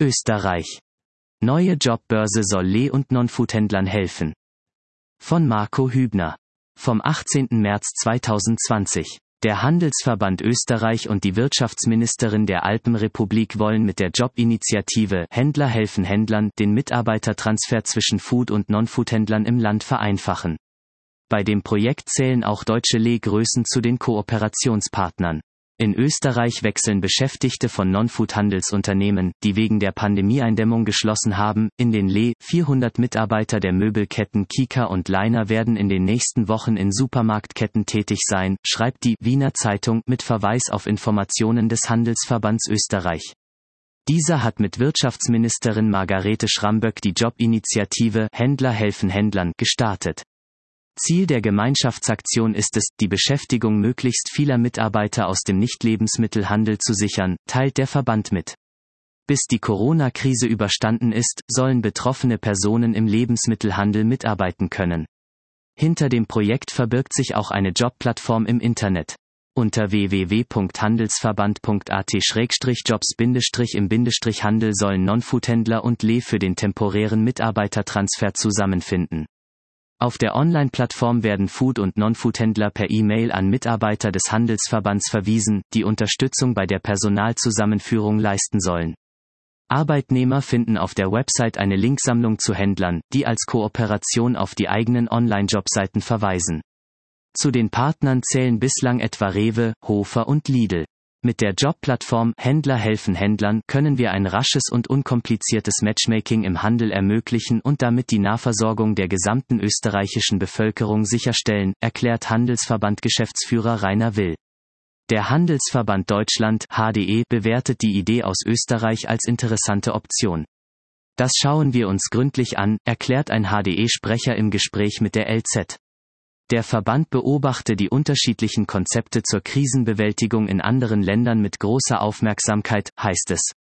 Österreich. Neue Jobbörse soll Le- und Non-Food-Händlern helfen. Von Marco Hübner. Vom 18. März 2020. Der Handelsverband Österreich und die Wirtschaftsministerin der Alpenrepublik wollen mit der Jobinitiative Händler helfen Händlern den Mitarbeitertransfer zwischen Food- und Non-Food-Händlern im Land vereinfachen. Bei dem Projekt zählen auch deutsche Le-Größen zu den Kooperationspartnern. In Österreich wechseln Beschäftigte von Non-Food-Handelsunternehmen, die wegen der Pandemieeindämmung geschlossen haben, in den Le. 400 Mitarbeiter der Möbelketten Kika und Leiner werden in den nächsten Wochen in Supermarktketten tätig sein, schreibt die Wiener Zeitung mit Verweis auf Informationen des Handelsverbands Österreich. Dieser hat mit Wirtschaftsministerin Margarete Schramböck die Jobinitiative Händler helfen Händlern gestartet. Ziel der Gemeinschaftsaktion ist es, die Beschäftigung möglichst vieler Mitarbeiter aus dem Nicht-Lebensmittelhandel zu sichern, teilt der Verband mit. Bis die Corona-Krise überstanden ist, sollen betroffene Personen im Lebensmittelhandel mitarbeiten können. Hinter dem Projekt verbirgt sich auch eine Jobplattform im Internet. Unter www.handelsverband.at/jobs-im-Handel sollen Non-Food-Händler und Le für den temporären Mitarbeitertransfer zusammenfinden. Auf der Online-Plattform werden Food- und Non-Food-Händler per E-Mail an Mitarbeiter des Handelsverbands verwiesen, die Unterstützung bei der Personalzusammenführung leisten sollen. Arbeitnehmer finden auf der Website eine Linksammlung zu Händlern, die als Kooperation auf die eigenen Online-Jobseiten verweisen. Zu den Partnern zählen bislang etwa Rewe, Hofer und Lidl. Mit der Jobplattform Händler helfen Händlern können wir ein rasches und unkompliziertes Matchmaking im Handel ermöglichen und damit die Nahversorgung der gesamten österreichischen Bevölkerung sicherstellen, erklärt Handelsverband-Geschäftsführer Rainer Will. Der Handelsverband Deutschland (HDE) bewertet die Idee aus Österreich als interessante Option. Das schauen wir uns gründlich an, erklärt ein HDE-Sprecher im Gespräch mit der LZ. Der Verband beobachte die unterschiedlichen Konzepte zur Krisenbewältigung in anderen Ländern mit großer Aufmerksamkeit, heißt es.